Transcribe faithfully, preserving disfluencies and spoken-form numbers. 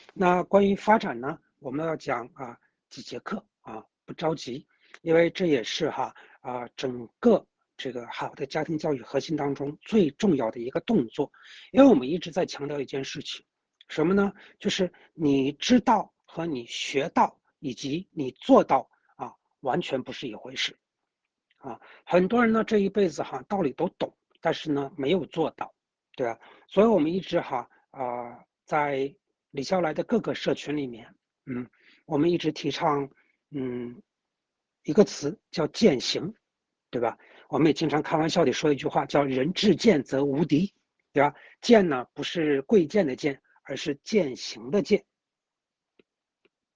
那关于发展呢，我们要讲啊几节课啊，不着急，因为这也是哈啊整个这个好的家庭教育核心当中最重要的一个动作，因为我们一直在强调一件事情，什么呢？就是你知道和你学到以及你做到啊，完全不是一回事啊。很多人呢这一辈子哈道理都懂，但是呢没有做到，对吧？所以我们一直哈啊、呃、在李笑来的各个社群里面，嗯，我们一直提倡嗯一个词叫践行，对吧？我们也经常开玩笑地说一句话，叫人至贱则无敌，对吧？贱呢不是贵贱的贱，而是践行的践。